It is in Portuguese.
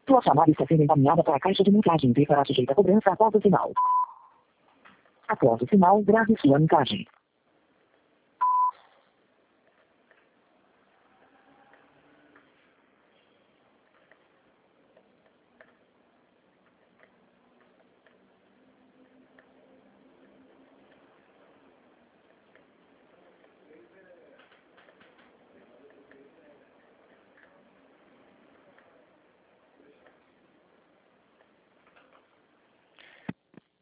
Sua chamada está sendo encaminhada para a caixa de mensagem e será sujeita a cobrança após o sinal. Após o sinal, grave sua mensagem.